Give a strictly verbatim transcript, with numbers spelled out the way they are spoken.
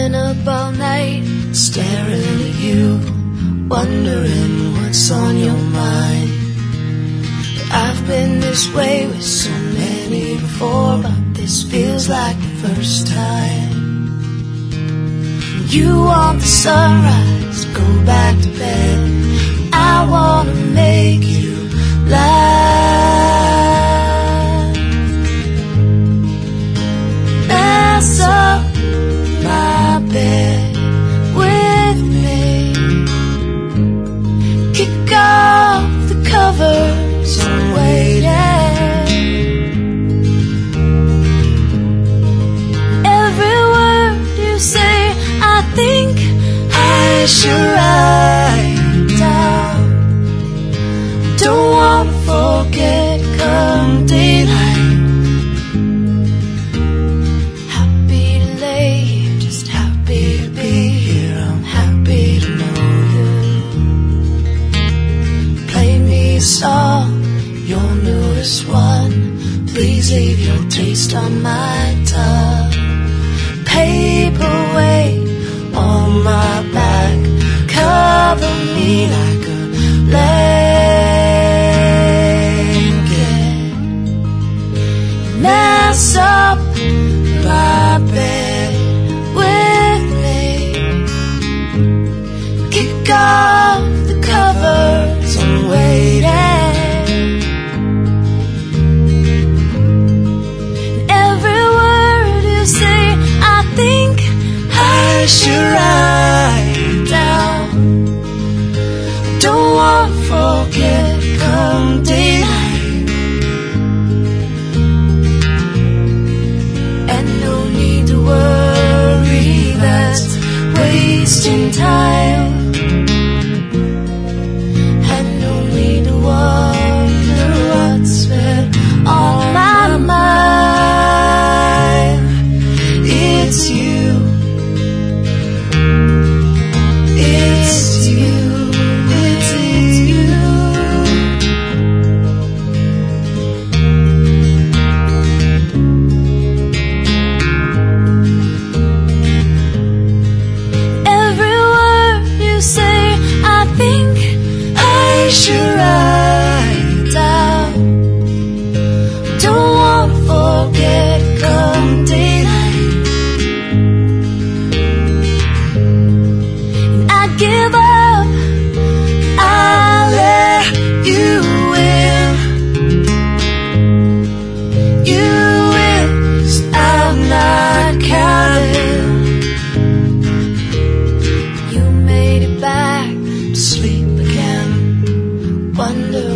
Staying up all night, staring at you, wondering what's on your mind. I've been this way with so many before, but this feels like the first time. You want the sunrise, go back to bed. I wanna make you laugh. Mess up my bed with me. Kick off the covers, I'm waiting. Every word you say, I think I should write down. Don't wanna forget come daylight. Happy to lay here, just happy to be here. I'm happy to know you. Play me a song, your newest one. Please leave your taste on my tongue. Paperweight on my back, cover me like a blanket. Mess up my bed with me. Kick off the covers, I'm waiting. Every word you say, I think I should write down. Don't wanna forget come daylight. And no need to worry, that's wasting time. And no need to wonder what's been on my mind. It's you. It's you. It's, it's you. Every word you say, I think I should write down. Don't wanna forget come daylight. I give up, I let you in. You win, I'm not counting. You made it back to sleep again. Wonder